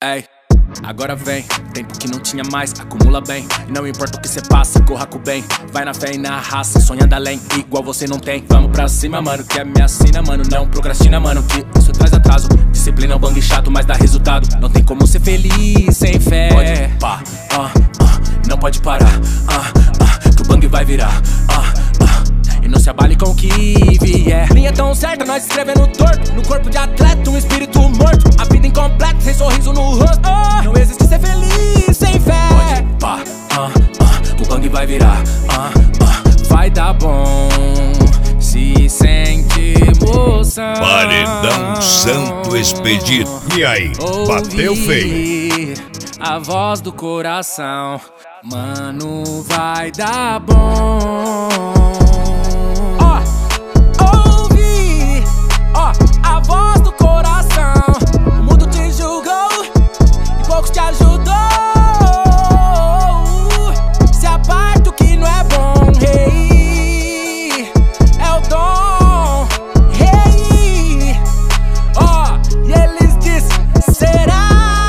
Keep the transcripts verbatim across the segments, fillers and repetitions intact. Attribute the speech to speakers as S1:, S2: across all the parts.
S1: Ei, agora vem, tempo que não tinha mais, acumula bem. E não importa o que cê passa, corra com o bem. Vai na fé e na raça, sonhando além, igual você não tem. Vamos pra cima, mano, que é minha sina, mano. Não procrastina, mano, que isso traz atraso. Disciplina é um bang chato, mas dá resultado. Não tem como ser feliz sem fé. Pode pá, ah, ah, não pode parar, ah, ah, que o bang vai virar, ah, ah. E não se abale com o que vier. Linha tão certa, nós escrevendo torto. No corpo de atleta, um espírito morto. A vida incompleta, sem sorriso no rosto. Oh, não existe ser feliz sem fé. Pode pá, ah, ah, o bang vai virar, ah, ah, vai dar bom. Se sente emoção.
S2: Paredão Santo Expedito. E aí, bateu feio?
S1: A voz do coração, mano, vai dar bom. Te ajudou. Se aparta o que não é bom, rei, é o dom, rei. Ó, oh, e eles dizem, será?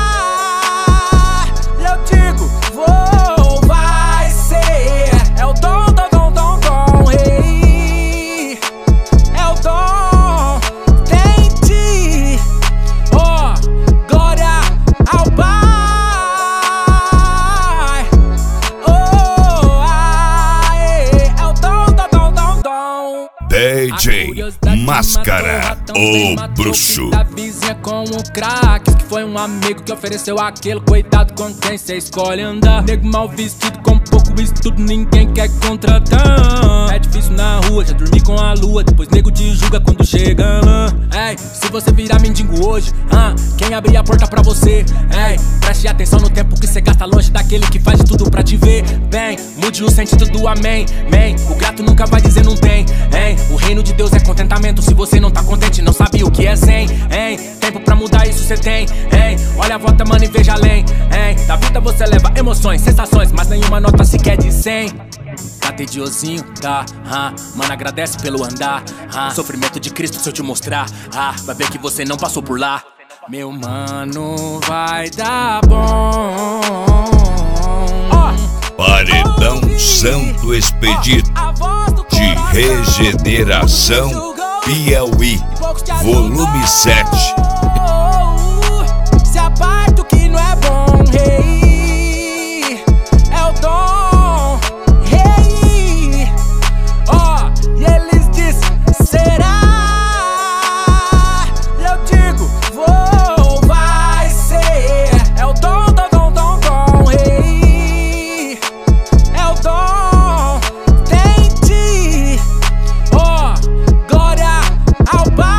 S1: E eu digo, vou, vai ser. É o dom, dom, dom, dom, dom, rei, é o dom, tente. Ó, oh, glória ao Pai.
S2: D J Máscara, o bruxo.
S1: Da vizinha com um crack, que foi um amigo que ofereceu aquele. Cuidado com quem cê escolhe andar. Nego mal vestido com pouco estudo, ninguém quer contratar. É difícil na rua, já dormi com a lua. Depois nego te julga quando chega lá. Ei, se você virar mendigo hoje, ah, quem abrir a porta pra você? Ei, preste atenção no tempo que cê gasta longe daquele que faz de tudo pra te ver bem. Mude o sentido do amém, man. O grato nunca vai dizer não tem, hein. O reino de Deus é contentamento. Se você não tá contente, não sabe o que é zen, hein. Tempo pra mudar isso cê tem, hein. Olha a volta, mano, e veja além, hein. Da vida você leva emoções, sensações, mas nenhuma nota sequer de cem. Tá tediosinho, tá, ah, mano, agradece pelo andar, ah, sofrimento de Cristo se eu te mostrar, ah, vai ver que você não passou por lá. Meu mano, vai dar bom.
S2: Paredão Santo Expedito de Regeneração Piauí, volume sete.
S1: Se aparta o que não é bom, rei, é o dom, rei. Ó, oh, e eles dizem, será? E eu digo, vou, vai ser. É o dom, dom, dom, dom, dom, rei, é o dom, tente. Ó, oh, glória ao Pai.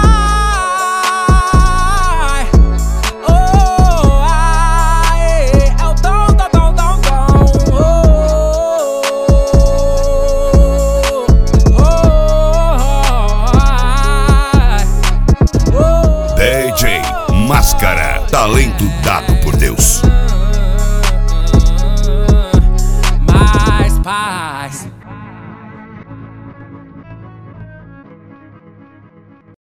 S1: Oh, ai, é o dom, dom, dom, dom, dom. Oh, oh, ai, oh.
S2: D J Máscara, talento dado por Deus.
S1: Mais paz.